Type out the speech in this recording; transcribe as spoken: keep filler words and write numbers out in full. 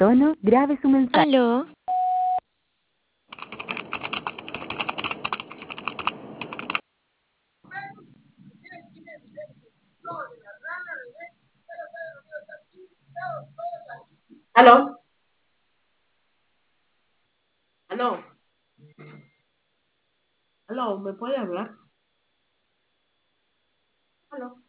tono, grabe su mensaje. Aló, Aló, aló, aló, ¿me puede hablar? Aló.